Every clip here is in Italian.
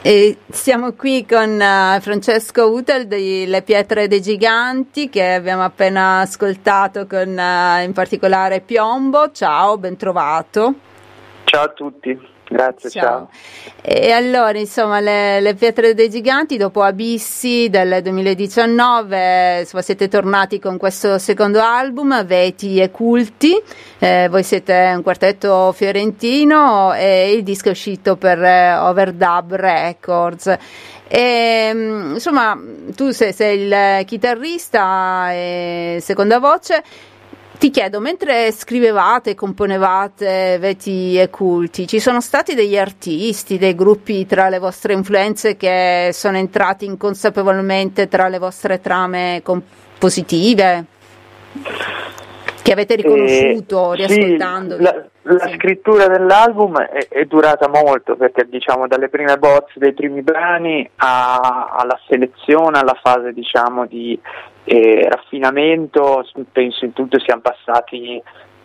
E siamo qui con Francesco Utel di Le Pietre dei Giganti, che abbiamo appena ascoltato con in particolare Piombo. Ciao, ben trovato. Ciao a tutti, grazie, ciao. E allora, insomma, le Pietre dei Giganti, dopo Abissi del 2019, insomma, siete tornati con questo secondo album, Veti e Culti. Voi siete un quartetto fiorentino e il disco è uscito per Overdub Records. E, insomma, tu sei il chitarrista e seconda voce. Ti chiedo, mentre scrivevate e componevate Veti e Culti, ci sono stati degli artisti, dei gruppi tra le vostre influenze che sono entrati inconsapevolmente tra le vostre trame compositive? Che avete riconosciuto riascoltando? Sì, la scrittura dell'album è durata molto, perché diciamo dalle prime bozze dei primi brani alla selezione, alla fase diciamo di raffinamento, penso in tutto siamo passati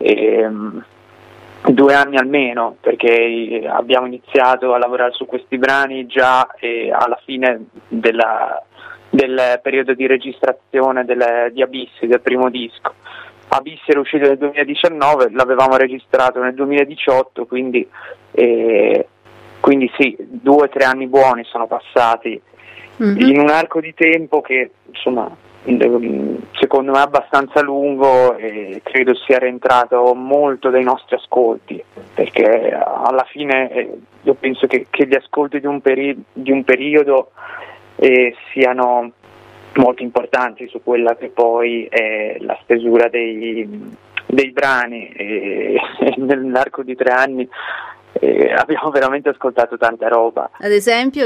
2 anni almeno, perché abbiamo iniziato a lavorare su questi brani già alla fine del periodo di registrazione di Abissi, del primo disco. Abissi era uscito nel 2019, l'avevamo registrato nel 2018, quindi sì, 2 o 3 anni buoni sono passati in un arco di tempo che insomma secondo me è abbastanza lungo, e credo sia rientrato molto dai nostri ascolti, perché alla fine io penso che gli ascolti di un periodo siano molto importanti su quella che poi è la stesura dei brani, e nell'arco di 3 anni abbiamo veramente ascoltato tanta roba. Ad esempio?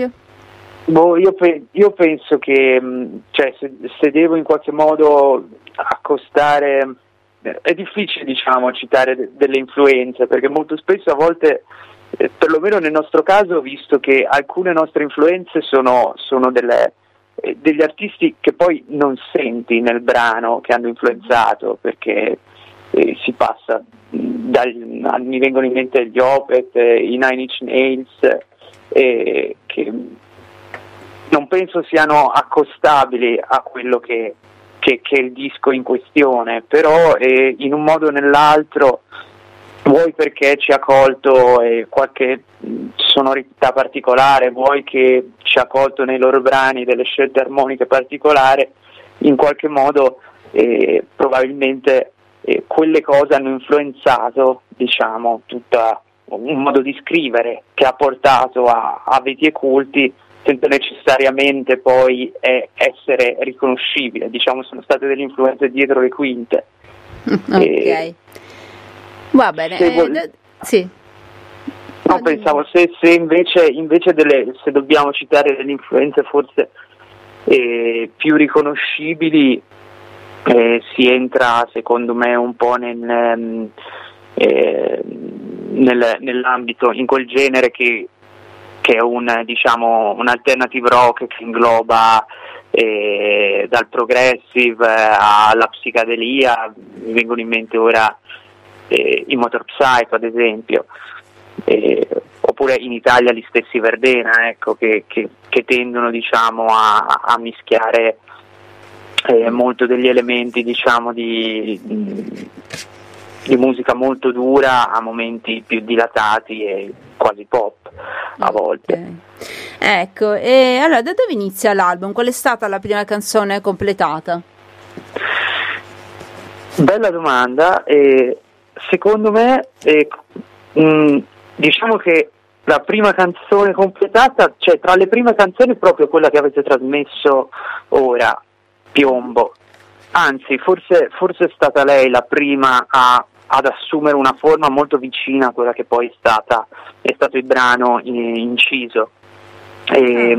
Io penso che cioè, se devo in qualche modo accostare, è difficile diciamo citare delle influenze, perché molto spesso a volte, perlomeno nel nostro caso, ho visto che alcune nostre influenze sono degli artisti che poi non senti nel brano che hanno influenzato, perché si passa mi vengono in mente gli Opeth, i Nine Inch Nails, che non penso siano accostabili a quello che è il disco in questione, però in un modo o nell'altro, vuoi perché ci ha colto qualche sonorità particolare, vuoi che ci ha colto nei loro brani delle scelte armoniche particolari, in qualche modo probabilmente quelle cose hanno influenzato diciamo tutto un modo di scrivere che ha portato a Veti e Culti, senza necessariamente poi essere riconoscibile, diciamo sono state delle influenze dietro le quinte. Ok, va bene, sì. No, pensavo se invece se dobbiamo citare delle influenze forse più riconoscibili, si entra secondo me un po' nell'ambito, in quel genere che è un alternative rock che ingloba dal progressive alla psicadelia. Mi vengono in mente ora i Motor Psycho ad esempio, oppure in Italia gli stessi Verdena, ecco, che tendono diciamo a mischiare molto degli elementi diciamo di musica molto dura a momenti più dilatati e quasi pop a volte. Okay. Ecco, e allora da dove inizia l'album? Qual è stata la prima canzone completata? Bella domanda. Secondo me diciamo che la prima canzone completata, cioè tra le prime canzoni, è proprio quella che avete trasmesso ora, Piombo, anzi forse è stata lei la prima ad assumere una forma molto vicina a quella che poi è stato il brano inciso, e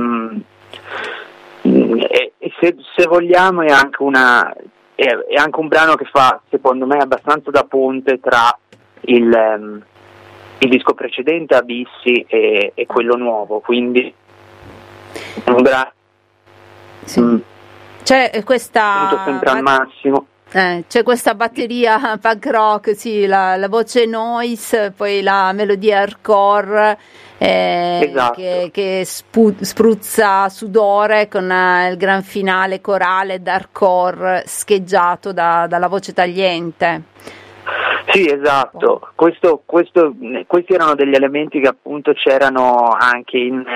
se vogliamo è anche un brano che fa secondo me abbastanza da ponte tra il disco precedente Abissi e quello nuovo, quindi un brano sì. C'è questa sempre al massimo. C'è questa batteria punk rock, sì, la voce noise, poi la melodia hardcore Esatto. che spruzza sudore con il gran finale corale d'hardcore scheggiato dalla voce tagliente. Sì, esatto. Questi erano degli elementi che appunto c'erano anche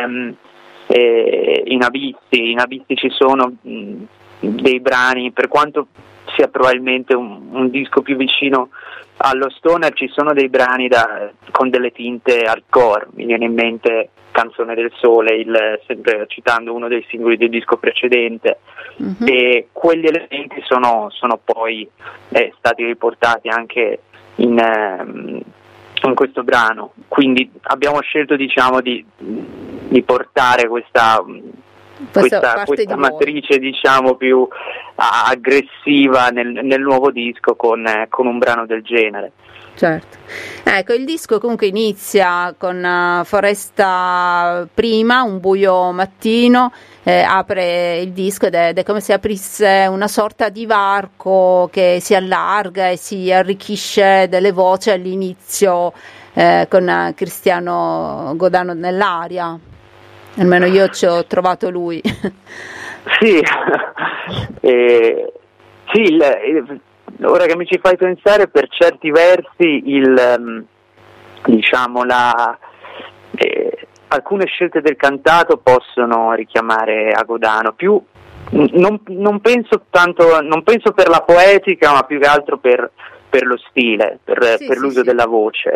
in Abissi. In Abissi ci sono dei brani, per quanto sia probabilmente un disco più vicino allo stoner, ci sono dei brani con delle tinte hardcore. Mi viene in mente Canzone del Sole, sempre citando uno dei singoli del disco precedente, e quegli elementi sono poi stati riportati anche in questo brano, quindi abbiamo scelto, diciamo, di portare questa matrice, diciamo, più aggressiva nel nuovo disco con un brano del genere. Certo. Ecco, il disco comunque inizia con Foresta prima, un buio mattino, apre il disco ed è come se aprisse una sorta di varco che si allarga e si arricchisce delle voci all'inizio, con Cristiano Godano nell'aria. Almeno io ci ho trovato lui. Sì, sì, ora che mi ci fai pensare, per certi versi alcune scelte del cantato possono richiamare a Godano, non penso per la poetica, ma più che altro per lo stile, per l'uso della voce.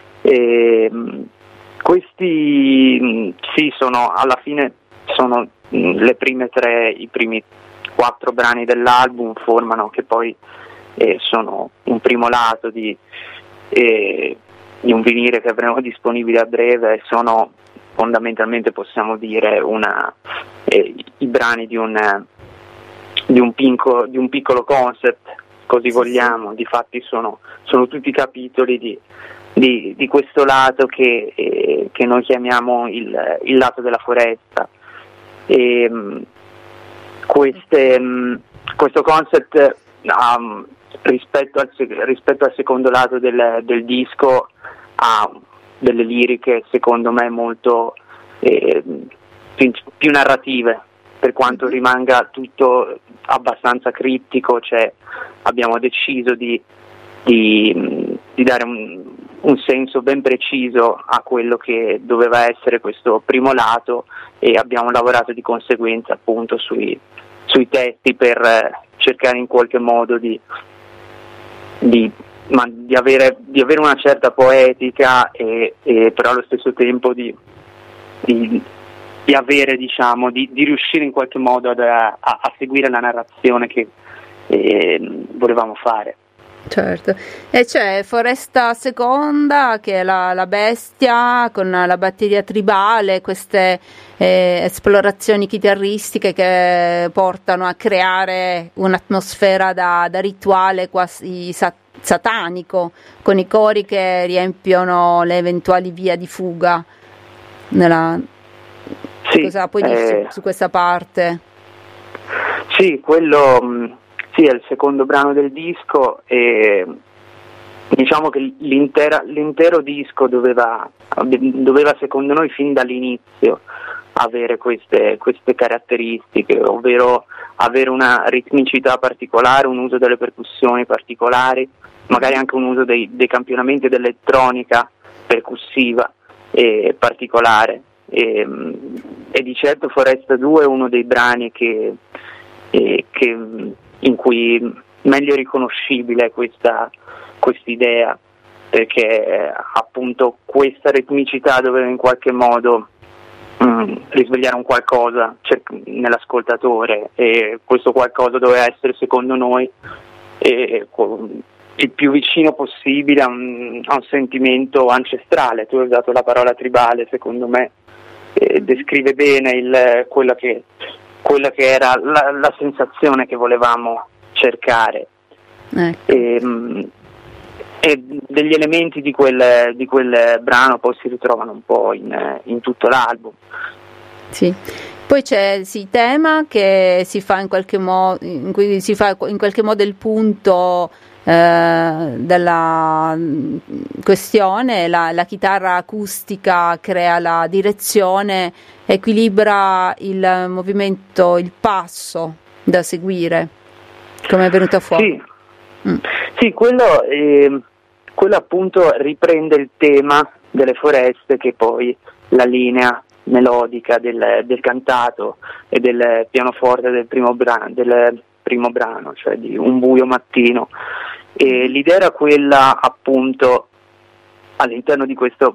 Questi sì, alla fine sono le prime tre, i primi 4 brani dell'album formano, che poi sono un primo lato di un vinile che avremo disponibile a breve, e sono fondamentalmente, possiamo dire, i brani di un piccolo concept, così vogliamo. Difatti sono tutti capitoli di questo lato che noi chiamiamo il lato della foresta. Questo concept, rispetto al secondo lato del disco, ha delle liriche secondo me molto più narrative, per quanto rimanga tutto abbastanza criptico. Abbiamo deciso di dare un senso ben preciso a quello che doveva essere questo primo lato, e abbiamo lavorato di conseguenza appunto sui testi per cercare in qualche modo di avere una certa poetica, e però allo stesso tempo di avere, diciamo, di riuscire in qualche modo a seguire la narrazione che volevamo fare. Certo, e c'è Foresta Seconda, che è la bestia con la batteria tribale, queste esplorazioni chitarristiche che portano a creare un'atmosfera da rituale quasi satanico, con i cori che riempiono le eventuali vie di fuga. Sì, cosa puoi dire su questa parte? Sì, quello sì, è il secondo brano del disco, e diciamo che l'intero disco doveva secondo noi fin dall'inizio avere queste caratteristiche, ovvero avere una ritmicità particolare, un uso delle percussioni particolari, magari anche un uso dei campionamenti dell'elettronica percussiva particolare, e di certo Foresta 2 è uno dei brani in cui meglio riconoscibile questa idea, perché appunto questa ritmicità doveva in qualche modo risvegliare un qualcosa nell'ascoltatore, e questo qualcosa doveva essere, secondo noi, il più vicino possibile a un sentimento ancestrale. Tu hai usato la parola tribale, secondo me descrive bene quella che era la sensazione che volevamo cercare. E degli elementi di quel brano poi si ritrovano un po' in tutto l'album. Sì. Poi c'è sì, tema che si fa in qualche modo, in cui si fa in qualche modo il punto della questione, la chitarra acustica crea la direzione, equilibra il movimento, il passo da seguire, come è venuto fuori. Sì, sì, quello appunto riprende il tema delle foreste, che poi la linea melodica del cantato e del pianoforte del primo brano, cioè di Un buio mattino. E l'idea era quella, appunto, all'interno di questa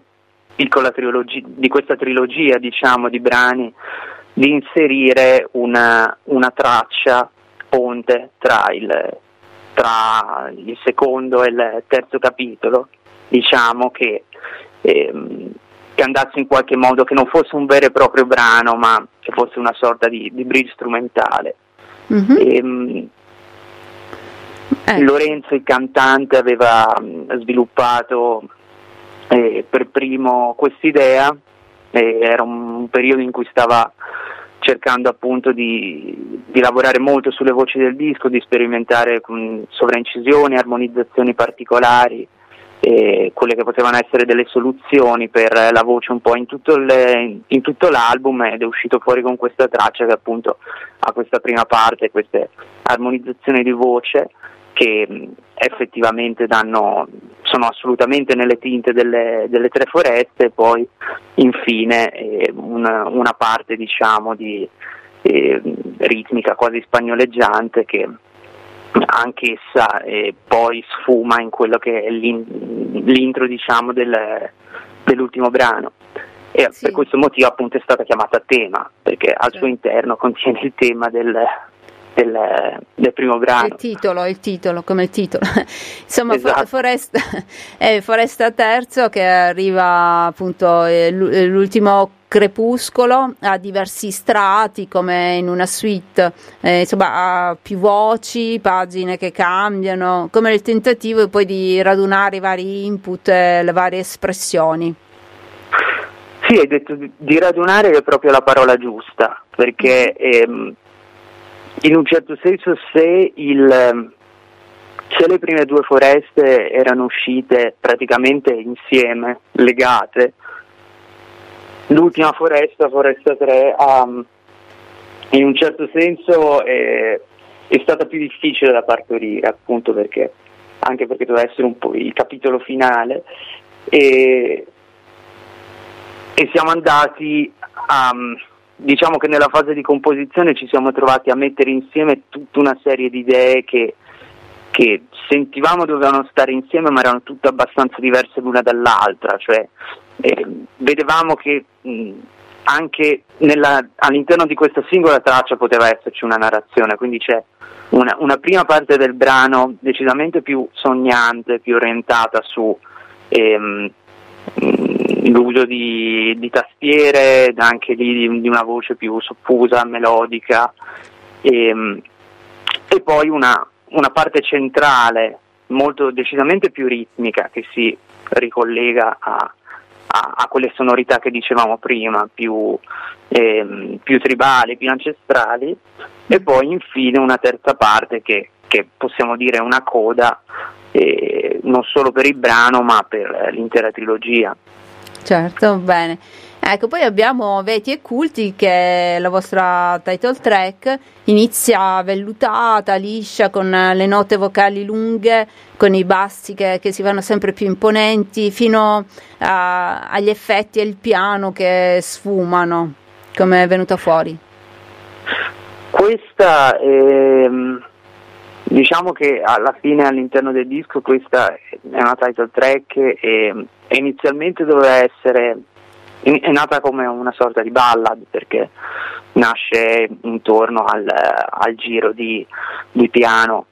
trilogia, diciamo, di brani, di inserire una traccia ponte tra il secondo e il terzo capitolo, diciamo, che andasse in qualche modo, che non fosse un vero e proprio brano, ma che fosse una sorta di bridge strumentale. Lorenzo, il cantante, aveva sviluppato per primo quest'idea, era un periodo in cui stava cercando appunto di lavorare molto sulle voci del disco, di sperimentare con sovraincisioni, armonizzazioni particolari, quelle che potevano essere delle soluzioni per la voce un po' in tutto l'album, ed è uscito fuori con questa traccia che appunto ha questa prima parte, queste armonizzazioni di voce che effettivamente sono assolutamente nelle tinte delle tre foreste, e poi infine una parte, diciamo, di ritmica quasi spagnoleggiante, che anch'essa poi sfuma in quello che è l'intro, diciamo, dell'ultimo brano, e sì, per questo motivo appunto è stata chiamata tema, perché al suo interno contiene il tema del primo brano. Il titolo, come il titolo. Insomma, esatto. Foresta Terzo, che arriva appunto l'ultimo crepuscolo, ha diversi strati come in una suite, insomma ha più voci, pagine che cambiano, come il tentativo poi di radunare i vari input e le varie espressioni. Sì, hai detto di radunare, è proprio la parola giusta, perché in un certo senso se le prime due foreste erano uscite praticamente insieme, legate, l'ultima foresta 3, in un certo senso è stata più difficile da partorire, appunto anche perché doveva essere un po' il capitolo finale, e siamo andati diciamo che nella fase di composizione ci siamo trovati a mettere insieme tutta una serie di idee che sentivamo dovevano stare insieme, ma erano tutte abbastanza diverse l'una dall'altra, cioè vedevamo che anche all'interno di questa singola traccia poteva esserci una narrazione, quindi c'è una prima parte del brano decisamente più sognante, più orientata su l'uso di tastiere, anche lì di una voce più soffusa, melodica, e poi una parte centrale molto decisamente più ritmica, che si ricollega a quelle sonorità che dicevamo prima, più tribali, più ancestrali, e poi infine una terza parte che possiamo dire è una coda, non solo per il brano ma per l'intera trilogia. Certo, bene. Ecco, poi abbiamo Veti e Culti, che è la vostra title track, inizia vellutata, liscia, con le note vocali lunghe, con i bassi che si vanno sempre più imponenti, fino agli effetti e il piano che sfumano, come è venuta fuori. Questa diciamo che alla fine, all'interno del disco, questa è una title track e inizialmente doveva essere, è nata come una sorta di ballad, perché nasce intorno al giro di piano.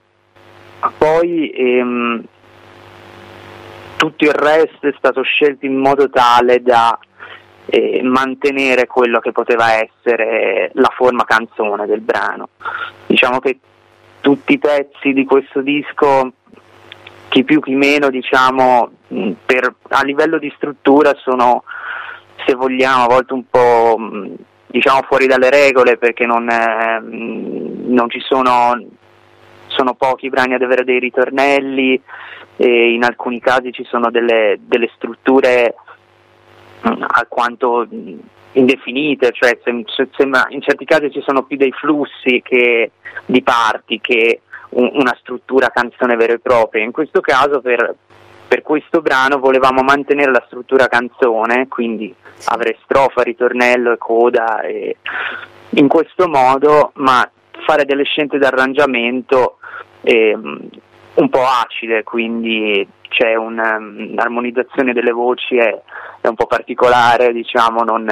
Poi tutto il resto è stato scelto in modo tale da mantenere quello che poteva essere la forma canzone del brano. Diciamo che tutti i pezzi di questo disco, chi più chi meno, diciamo, a livello di struttura sono, se vogliamo, a volte un po' diciamo fuori dalle regole, perché non ci sono pochi brani ad avere dei ritornelli, e in alcuni casi ci sono delle strutture alquanto indefinite, cioè sembra, in certi casi ci sono più dei flussi che di parti che una struttura canzone vera e propria. In questo caso per questo brano volevamo mantenere la struttura canzone, quindi avere strofa, ritornello e coda, e in questo modo, ma fare delle scelte d'arrangiamento un po' acide, quindi c'è un'armonizzazione delle voci è un po' particolare, diciamo, non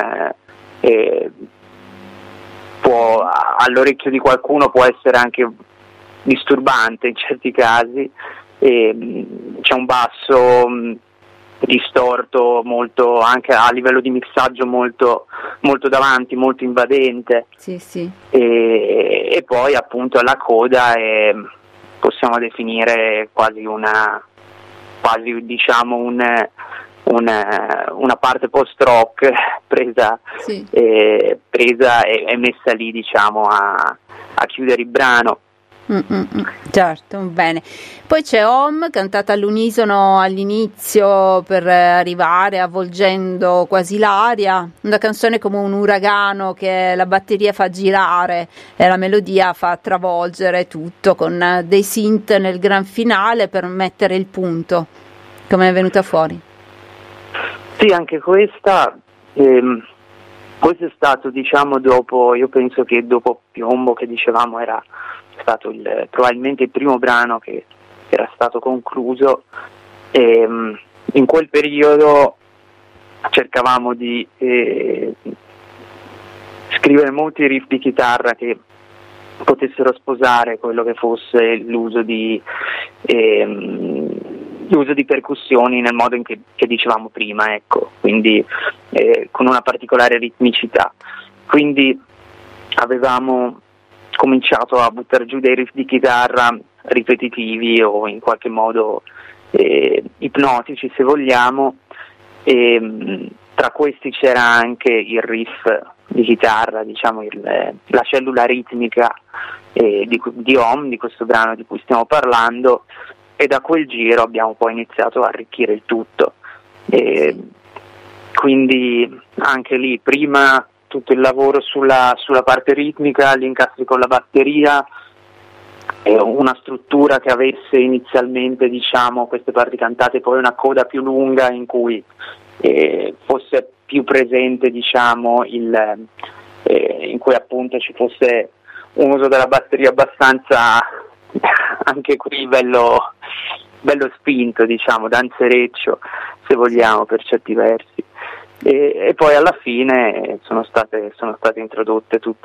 all'orecchio di qualcuno può essere anche disturbante in certi casi, c'è un basso distorto molto, anche a livello di mixaggio, molto, molto davanti, molto invadente. Sì. E poi appunto la coda possiamo definire quasi diciamo una parte post-rock presa e messa lì, diciamo, a chiudere il brano. Certo, bene. Poi c'è Home, cantata all'unisono all'inizio per arrivare avvolgendo quasi l'aria, una canzone come un uragano che la batteria fa girare e la melodia fa travolgere tutto, con dei synth nel gran finale per mettere il punto. Come è venuta fuori? Sì, anche questa questo è stato, diciamo, io penso che dopo Piombo, che dicevamo era stato probabilmente il primo brano che era stato concluso, e in quel periodo cercavamo di scrivere molti riff di chitarra che potessero sposare quello che fosse l'uso di percussioni nel modo che dicevamo prima, ecco, quindi con una particolare ritmicità. Quindi avevamo cominciato a buttare giù dei riff di chitarra ripetitivi o in qualche modo ipnotici, se vogliamo, e tra questi c'era anche il riff di chitarra, diciamo la cellula ritmica di Home, di questo brano di cui stiamo parlando, e da quel giro abbiamo poi iniziato a arricchire il tutto. Quindi anche lì prima tutto il lavoro sulla parte ritmica, gli incastri con la batteria, una struttura che avesse inizialmente, diciamo, queste parti cantate, poi una coda più lunga in cui fosse più presente, diciamo, in cui appunto ci fosse un uso della batteria abbastanza anche qui bello spinto, diciamo, danzereccio, se vogliamo, per certi versi. E poi alla fine sono state introdotte tutti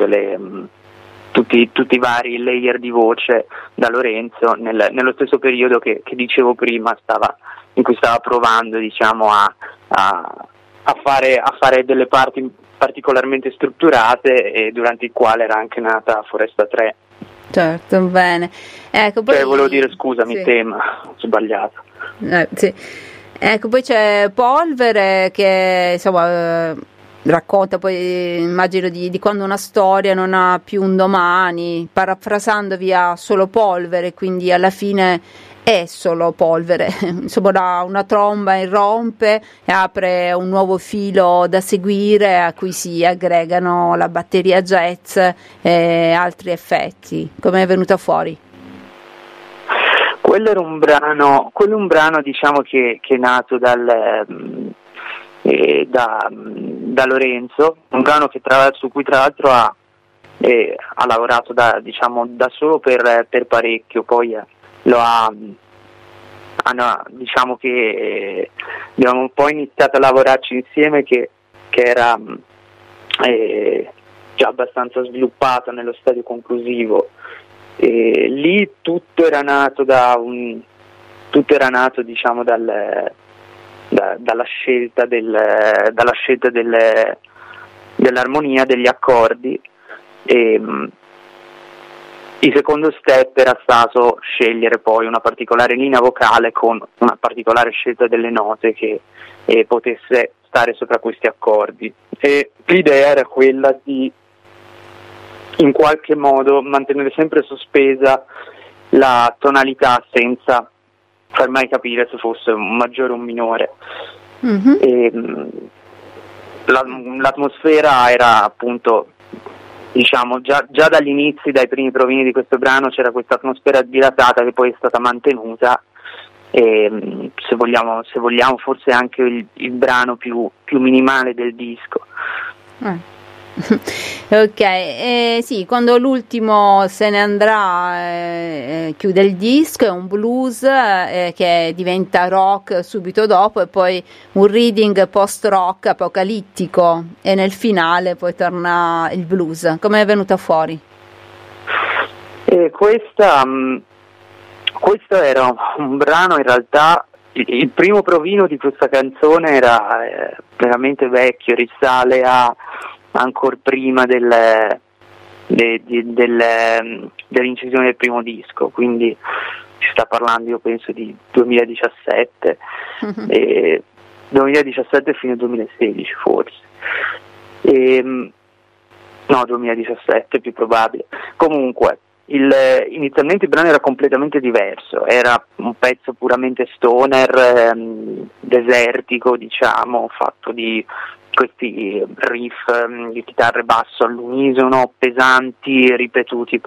i vari layer di voce da Lorenzo nello stesso periodo che dicevo prima, in cui stava provando, diciamo, a fare delle parti particolarmente strutturate, e durante il quale era anche nata Foresta 3. Certo, bene. Ecco, poi volevo dire, scusami, tema, ho sbagliato. Sì. Ecco, poi c'è Polvere che, insomma, racconta poi, immagino, di quando una storia non ha più un domani, parafrasandovi, ha solo polvere, quindi alla fine è solo polvere. Insomma, una tromba irrompe e apre un nuovo filo da seguire, a cui si aggregano la batteria jazz e altri effetti. Come è venuta fuori? Quello è un brano, diciamo, che è nato da Lorenzo, un brano su cui tra l'altro ha lavorato da solo per parecchio, poi diciamo che abbiamo un po' iniziato a lavorarci insieme, che era già abbastanza sviluppato nello stadio conclusivo. Lì tutto era nato diciamo dalla scelta dell'armonia, degli accordi, e il secondo step era stato scegliere poi una particolare linea vocale con una particolare scelta delle note che potesse stare sopra questi accordi, e l'idea era quella di in qualche modo mantenere sempre sospesa la tonalità senza far mai capire se fosse un maggiore o un minore. E, l'atmosfera era appunto, diciamo, già dagli inizi, dai primi provini di questo brano c'era questa atmosfera dilatata che poi è stata mantenuta, e se vogliamo forse anche il brano più minimale del disco. Ok, sì, quando l'ultimo se ne andrà chiude il disco, è un blues che diventa rock subito dopo, e poi un reading post-rock apocalittico, e nel finale poi torna il blues. Come è venuta fuori? Questo era un brano, in realtà il primo provino di questa canzone era veramente vecchio, risale a ancora prima dell'incisione del primo disco, quindi si sta parlando, io penso, di 2017, 2017 fino al 2016 forse, no, 2017 più probabile. Comunque inizialmente il brano era completamente diverso, era un pezzo puramente stoner, desertico, diciamo, fatto di questi riff di chitarra e basso all'unisono, pesanti, ripetuti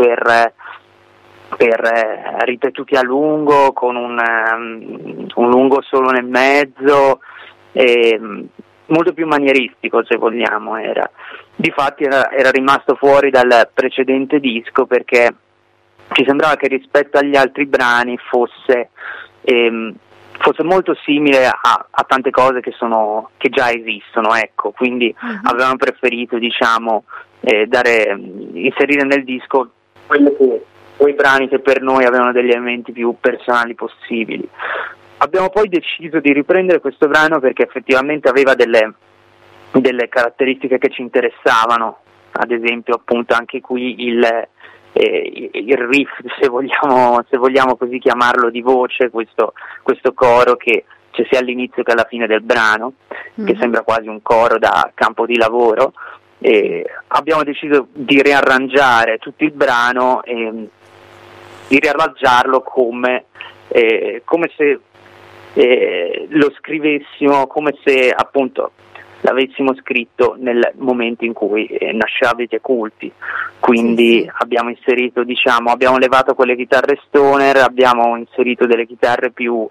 ripetuti a lungo, con un lungo solo nel mezzo, molto più manieristico, se vogliamo. Difatti era rimasto fuori dal precedente disco perché ci sembrava che rispetto agli altri brani fosse molto simile a tante cose che già esistono, ecco. Quindi avevamo preferito, diciamo, inserire nel disco quei brani che per noi avevano degli elementi più personali possibili. Abbiamo poi deciso di riprendere questo brano perché effettivamente aveva delle caratteristiche che ci interessavano, ad esempio appunto anche qui il riff, se vogliamo così chiamarlo, di voce, questo coro che c'è sia all'inizio che alla fine del brano, che sembra quasi un coro da campo di lavoro. Abbiamo deciso di riarrangiare tutto il brano e di riarrangiarlo come se lo scrivessimo, come se appunto l'avessimo scritto nel momento in cui nasceva Veti Culti. Quindi abbiamo inserito, diciamo, abbiamo levato quelle chitarre stoner, abbiamo inserito delle chitarre più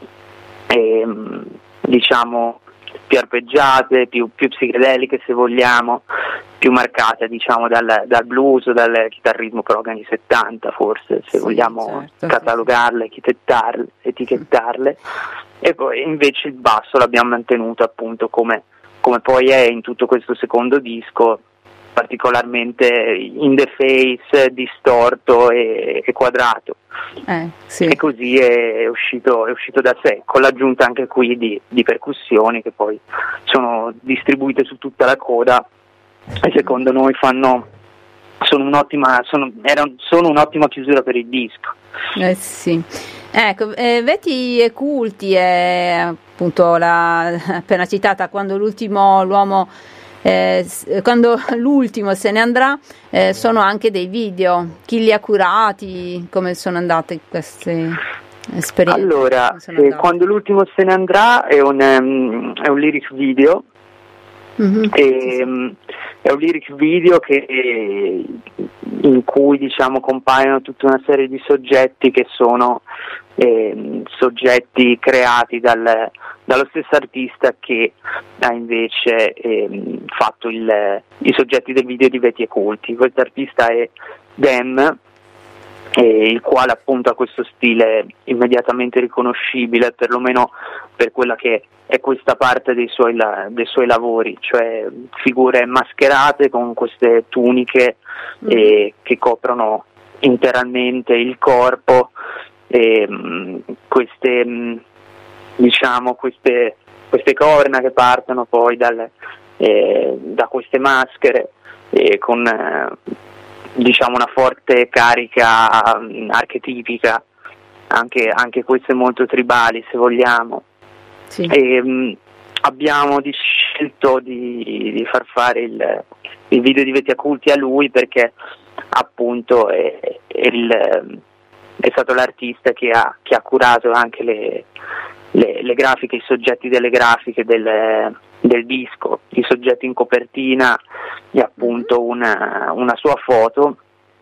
diciamo più arpeggiate, più psichedeliche, se vogliamo, più marcate, diciamo, dal blues, dal chitarrismo prog anni 70 forse, se vogliamo, certo, catalogarle, etichettarle. E poi invece il basso l'abbiamo mantenuto appunto come poi è in tutto questo secondo disco, particolarmente in the face, distorto e quadrato. Sì. E così è uscito da sé, con l'aggiunta anche qui di percussioni che poi sono distribuite su tutta la coda e secondo noi sono un'ottima chiusura per il disco. Sì. Ecco, Veti e Culti è appunto appena citata, quando l'ultimo se ne andrà, sono anche dei video. Chi li ha curati? Come sono andate queste esperienze? Allora, quando l'ultimo se ne andrà è un lyric video. È un lyric video in cui, diciamo, compaiono tutta una serie di soggetti che sono soggetti creati dallo stesso artista che ha invece fatto i soggetti del video di Veti e Culti. Questo artista è Dem, il quale appunto ha questo stile immediatamente riconoscibile, perlomeno per quella che è questa parte dei suoi lavori, cioè figure mascherate con queste tuniche che coprono interamente il corpo, queste corna che partono poi da queste maschere, con diciamo una forte carica archetipica, anche queste molto tribali, se vogliamo. Sì. Abbiamo scelto di far fare il video di Veti Occulti a lui perché appunto è stato l'artista che ha curato anche le grafiche, i soggetti delle grafiche del disco, i soggetti in copertina e appunto una sua foto,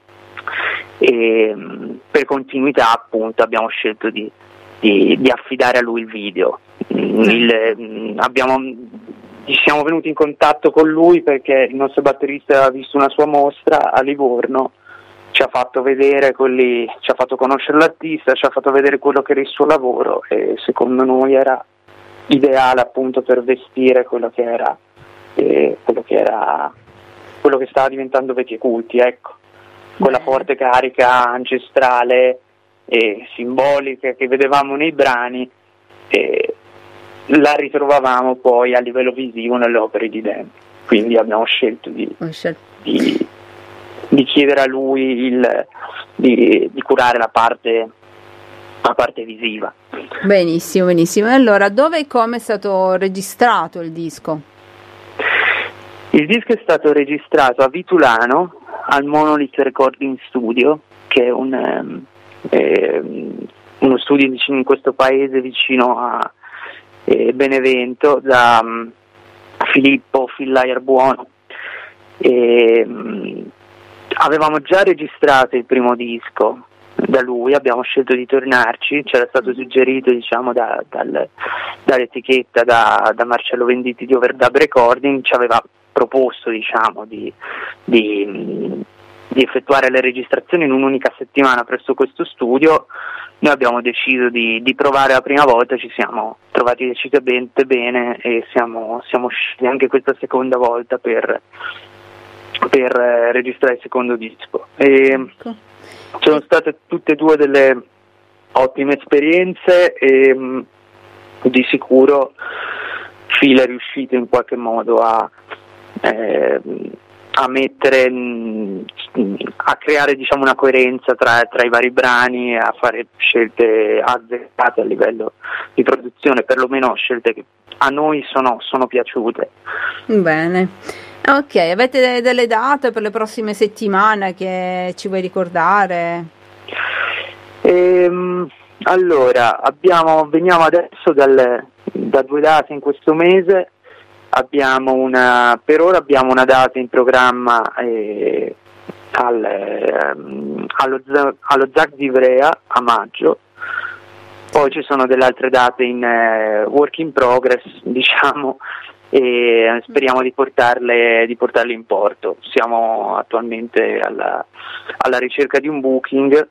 e per continuità appunto abbiamo scelto di affidare a lui il video. Ci siamo venuti in contatto con lui perché il nostro batterista ha visto una sua mostra a Livorno, ci ha fatto vedere ci ha fatto conoscere l'artista, ci ha fatto vedere quello che era il suo lavoro e secondo noi era ideale appunto per vestire quello che stava diventando Veti Occulti, ecco, quella forte carica ancestrale e simbolica che vedevamo nei brani, e la ritrovavamo poi a livello visivo nelle opere di Dan, quindi abbiamo scelto di chiedere a lui di curare la parte visiva. Benissimo. Allora, dove e come è stato registrato il disco? Il disco è stato registrato a Vitulano al Monolith Recording Studio, che è uno studio in questo paese vicino a Benevento, da Filippo Fillaier-Buono. Avevamo già registrato il primo disco da lui, abbiamo scelto di tornarci, c'era stato suggerito diciamo dall'etichetta, da Marcello Venditti di Overdub Recording, ci aveva proposto diciamo di effettuare le registrazioni in un'unica settimana presso questo studio. Noi abbiamo deciso di provare la prima volta, ci siamo trovati decisamente bene e siamo usciti anche questa seconda volta per registrare il secondo disco. Sono state tutte e due delle ottime esperienze e di sicuro Phil è riuscito in qualche modo a creare diciamo una coerenza tra i vari brani, a fare scelte azzeccate a livello di produzione, perlomeno scelte che a noi sono piaciute. Bene, ok, avete delle date per le prossime settimane che ci vuoi ricordare? Allora, veniamo adesso da 2 date in questo mese. Per ora abbiamo una data in programma allo ZAC di Ivrea a maggio, poi ci sono delle altre date in work in progress diciamo, e speriamo di portarle in porto. Siamo attualmente alla ricerca di un booking,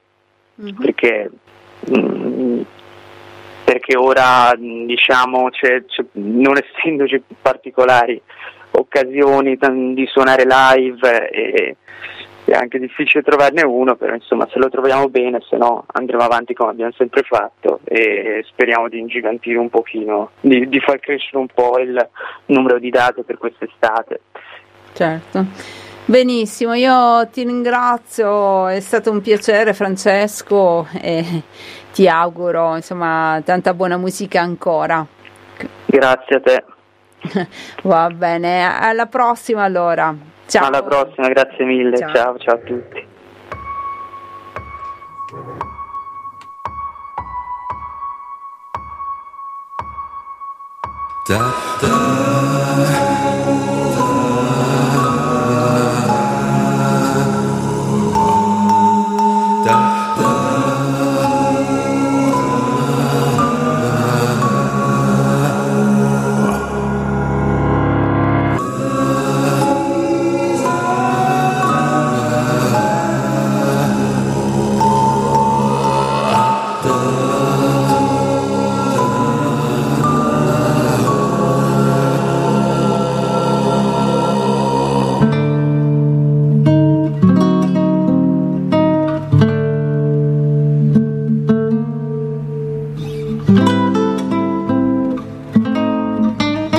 perché ora diciamo non essendoci particolari occasioni di suonare live è anche difficile trovarne uno, però insomma se lo troviamo bene, se no andremo avanti come abbiamo sempre fatto e speriamo di ingigantire un pochino, di far crescere un po' il numero di date per quest'estate. Certo. Benissimo, io ti ringrazio, è stato un piacere Francesco e ti auguro insomma tanta buona musica ancora. Grazie a te. Va bene, alla prossima allora. Ciao. Alla prossima, grazie mille, ciao a tutti.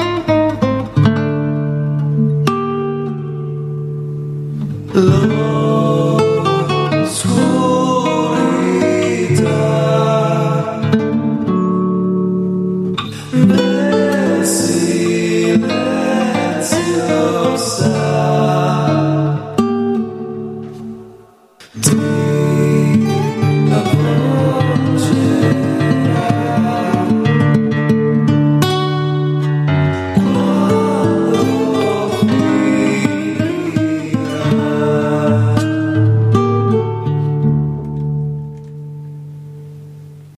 Lord